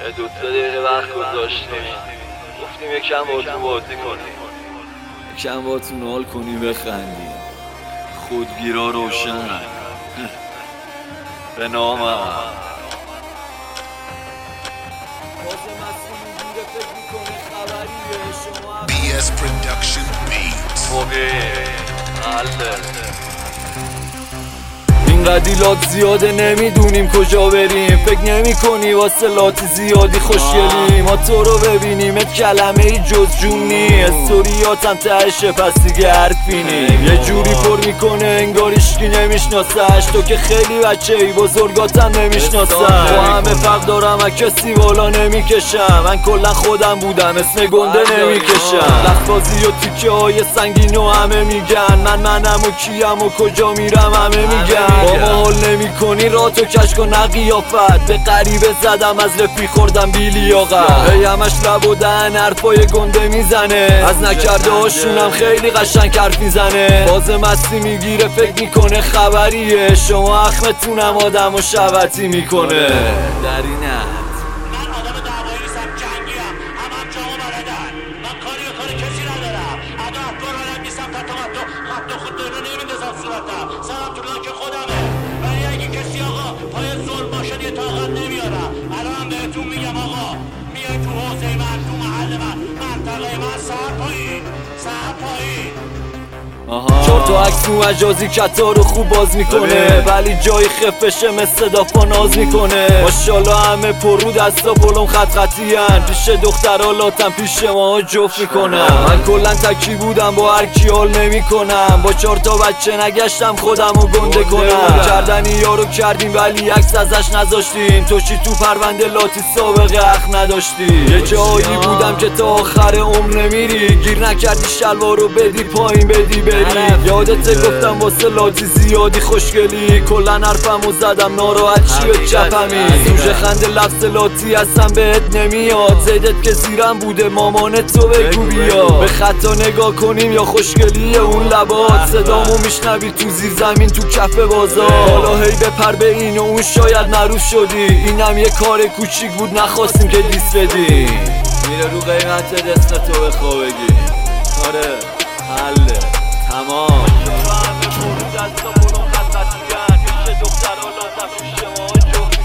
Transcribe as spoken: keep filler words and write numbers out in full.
دو سه دقیقه وقت گذاشتیم، گفتیم یکم باتون بازی کنیم، یکم باتون حال کنیم بخندیم. خودگیرا روشن به نامم بی اس Production Beats. موقع حله اینقدر دیلات زیاده نمیدونیم کجا بریم. فکر نمی کنی واسه لاتی زیادی خوشگلی. ما تو رو ببینیمت کلمه ای جز جون نی. استوریاتم تهشه پس دیگه حرفی نی. یه جوری پر میکنه انگار هیچکی نمیشناسش. تو که خیلی بچه ای بزرگاتم نمیشناسن. با همه فرق دارم از کسی بالا نمیکشم. من کلا خودم بودم اسم گنده نمیکشم. لخبازی و تیکه های سنگین و همه میگن من منم و کیم و کجا میرم همه میگن. با ما حال نمی کنی را تو کش کن نقیافت. به غریبه زدم از رفی خوردم بیلیاقت. هی همش لب و دهن حرفای گنده میزنه. از نکرده هاشونم خیلی قشنگ حرف میزنه. باز مستی میگیره فکر میکنه خبریه. شما اخمتونم آدم و شبتی میکنه. در اینت من آدم دعوایی نیستم، جنگیم، هم هم جامو بلدن. من کاری به کار کسی ندارم. ادا افکار بلد نیستم تا تو خط و خود دارو نمیندازم صورتم. سرم تو لاک خودمه. ولی اگه کسی آقا پای ظلم باشه یه طاقت نمیارم. الان بهتون میگم آقا میای تو حوزه من، تو محل من، منطقه من، سر پایین سر پایین. چهار تا عکس مجازی کتا رو خوب باز میکنه. ولی جای خفشه مثل دافا ناز میکنه. ماشالله همه پر رو دستا پلم خط خطی هن. پیش دخترها لاتم پیش ما جفت میکنم. من کلن تکی بودم با هر کی حال نمیکنم. با چهار تا بچه نگشتم خودم رو گنده کنم. کردنی یارو کردیم ولی عکس ازش نذاشتیم. تو چی تو پرونده لاتی سابقه حق نداشتی. یه جایی بودم که تا آخر عمر نمیری. گیر نکردی شلوارو بدی پایین بدی بری. یادت گفتم واسه لاتی زیادی خوشگلی. کلن حرفمو زدم ناراحت چی به چپمی. سوژه خنده لفظ لاتی اصلا بهت نمیاد. زیدت که زیرم بوده مامانت تو بگو بیا. به خطا نگاه کنیم یا خوشگلی اون لبات. صدامو میشنوی تو زیر زمین تو کف بازار. حالا هی بپر به این و اون شاید معروف شدی. اینم یه کار کوچیک بود نخواستیم که دیس بدی. میره رو قیمت دست تو بخوابگی. آره حله تمام. همه پر رو دستا پلم خط خطی هن. پیش دخترها لاتم پیش ما جفت